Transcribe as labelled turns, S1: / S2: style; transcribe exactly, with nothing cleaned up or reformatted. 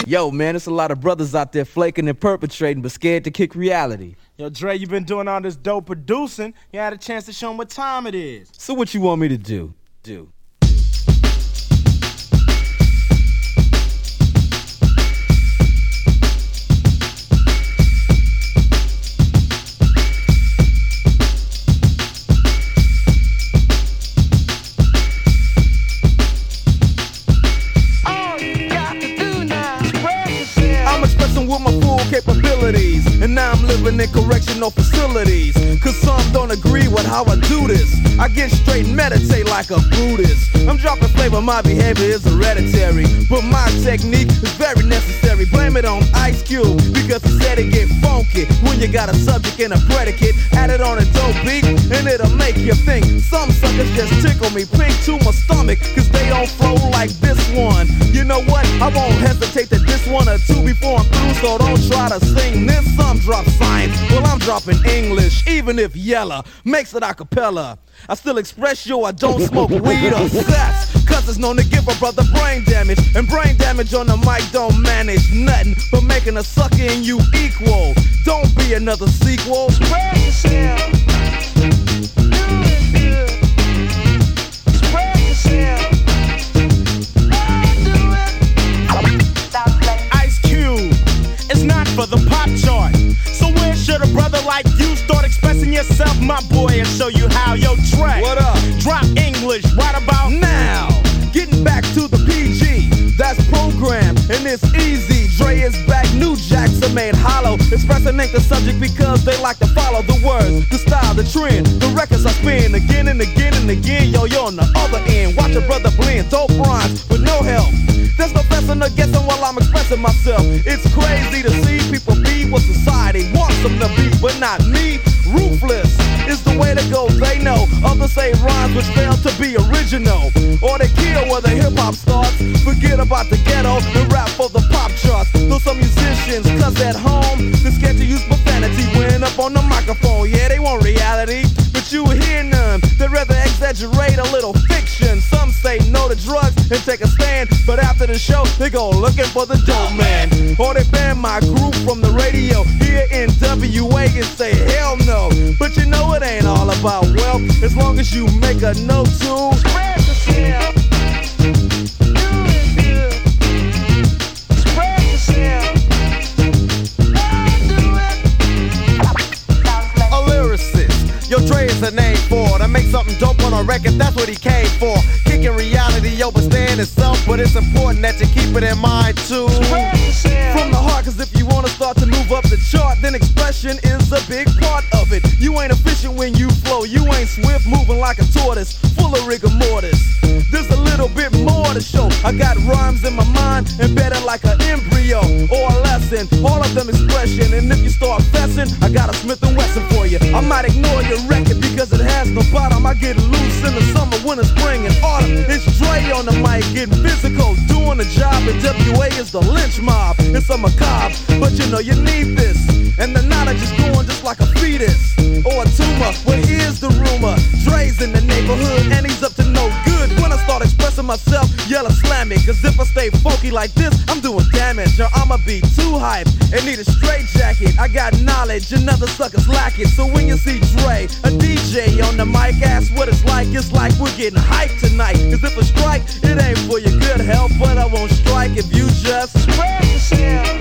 S1: Yo, man, it's a lot of brothers out there flaking and perpetrating, but scared to kick reality.
S2: Yo, Dre, you been doing all this dope producing. You had a chance to show them what time it is.
S1: So what you want me to do? Do. With my full capabilities, and now I'm living in correctional facilities, cause some don't agree with how I do this. I get straight and meditate like a Buddhist. I'm dropping flavor, my behavior is hereditary, but my technique is very necessary. Blame it on Ice Cube, because he said it get funky when you got a subject and a predicate. Add it on a dope beat, and it'll make you think. Some suckers just tickle me pink to my stomach, cause they don't flow like this one. You know what? I won't hesitate to diss one or two before I'm through, so don't try to sing this. Some drop science, well I'm dropping English, even if Yella makes it a cappella. I still express yo, I don't smoke weed or sex, cause it's known to give a brother brain damage, and brain damage on the mic don't manage nothing but making a sucker in you equal. Don't be another sequel. Spread yourself. Do it good. Spread yourself.
S2: It's not for the pop chart. So where should a brother like you start expressing yourself, my boy, and show you how? Yo, Dre,
S1: what up?
S2: Drop English right about
S1: now. Getting back to the P G, that's programmed and it's easy. Dre is back, new jacks are made hollow. Expressing ain't the subject because they like to follow the words, the style, the trend, the records I spin again and again and again. Yo, you're on the other end. Watch a brother blend, dope rhymes with no help. There's no guessing or guessing while I'm expressing myself. It's crazy to see people be what society wants them to be, but not me. Ruthless is the way to go, they know. Others say rhymes which fail to be original, or they kill where the hip-hop starts. Forget about the ghetto and rap for the pop charts. Though some musicians, cause at home they're scared to use profanity when up on the microphone. Yeah, they want reality, but you hear none. They'd rather exaggerate a little fiction. Some say no to drugs and take a stand, but after the show they go looking for the dope man. Or they ban my group from the radio here in W A and say hell no. But you know it ain't all about wealth, as long as you make a note to spread yourself. Do it good. Spread yourself. Do it.
S3: A lyricist, yo, Dre is a name for to make something dope on a record, that's what he came for. Kicking reality, yo, but staying itself, but it's important that you keep it in mind too. From the heart, cause if you wanna start to move up the chart, then expression is a big part of it. You ain't efficient when you flow, you ain't swift, moving like a tortoise, full of rigor mortis. There's a little bit more to show. I got rhymes in my mind, embedded like an embryo or a lesson, all of them expression. And if you start fessing, I got a Smith and Wesson for you. I might ignore your record because it has no bottom. I get loose in the summer, winter, spring, and autumn. It's Dre on the mic, getting physical, doing the job. And W A is the lynch mob. It's a macabre, but you know you need this. And the knowledge is going just like a fetus or a tumor. Well, here's the rumor: Dre's in the neighborhood and he's up to no good. When I start expressing myself, yell or slam me, cause if I stay funky like this, I'm doing damage. Or I'ma be too hype and need a straight jacket. I got knowledge and other suckers lack it. So when you see Dre, a D J on the mic, ask what it's like. It's like we're getting hyped tonight. Cause if I strike, it ain't for your good health, but I won't strike if you just spread yourself.